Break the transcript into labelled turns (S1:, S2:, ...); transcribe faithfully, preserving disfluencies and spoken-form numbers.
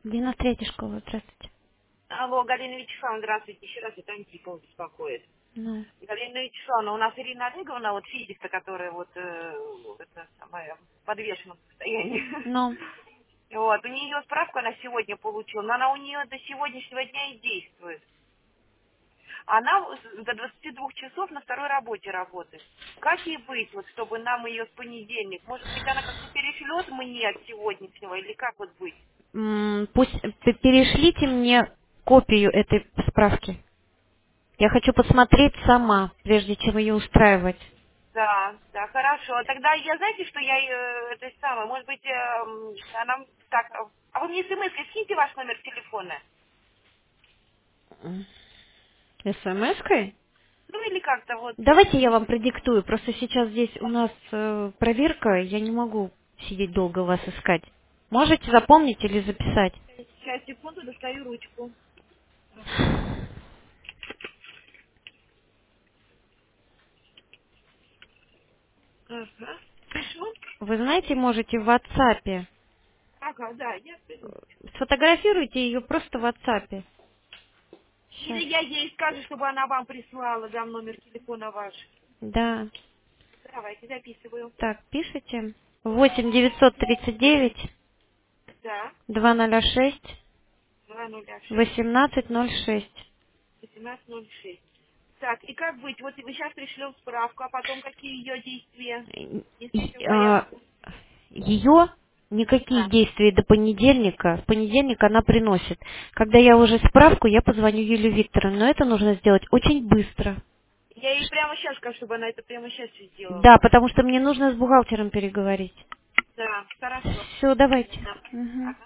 S1: девяносто третья школа, здравствуйте.
S2: Алло, Галина Вячеславовна, здравствуйте. Еще раз это Антипов беспокоит.
S1: Ну,
S2: Галина Вячеславовна, у нас Ирина Олеговна, вот физика, которая вот э, это самое, в подвешенном состоянии.
S1: ну,
S2: Вот, у нее справку она сегодня получила, но она у нее до сегодняшнего дня и действует. Она с- до двадцати двух часов на второй работе работает. Как ей быть, вот, чтобы нам ее с понедельник? Может быть, она как-то перешлет мне от сегодняшнего, или как вот быть?
S1: м, пусть п- перешлите мне копию этой справки. Я хочу посмотреть сама, прежде чем ее устраивать.
S2: Да, да, хорошо. Тогда я, знаете, что я, э, это самое, может быть, эм, она, так, а а вы мне смс скиньте ваш номер телефона.
S1: СМС-кой?
S2: Ну, или как-то вот,
S1: Давайте я вам продиктую. Просто сейчас здесь у нас э, проверка, я не могу сидеть долго вас искать. Можете запомнить или записать?
S2: сейчас, секунду, достаю ручку. Ага. Пишу.
S1: Вы знаете, можете в WhatsApp.
S2: Ага, да, я приду.
S1: Сфотографируйте ее просто в WhatsApp.
S2: Или
S1: Сейчас.
S2: я ей скажу, чтобы она вам прислала, дам номер телефона ваш.
S1: Да.
S2: Давайте, записываю.
S1: Так, пишите. восемь девятьсот тридцать девять
S2: Да,
S1: двести шесть
S2: два ноль шесть
S1: восемнадцать ноль шесть.
S2: восемнадцать ноль шесть. Так, и как быть? Вот вы сейчас пришлем справку, а потом какие ее действия, если все в порядке?
S1: Ее никакие
S2: Да.
S1: действия до понедельника. В понедельник она приносит. Когда я уже справку, я позвоню Юлии Викторовне. Но это нужно сделать очень быстро.
S2: Я ей прямо сейчас скажу, чтобы она это прямо сейчас все
S1: Да,
S2: сделала.
S1: потому что мне нужно с бухгалтером переговорить.
S2: Да, хорошо.
S1: Все, давайте.
S2: Да.
S1: Мгм.
S2: Ага.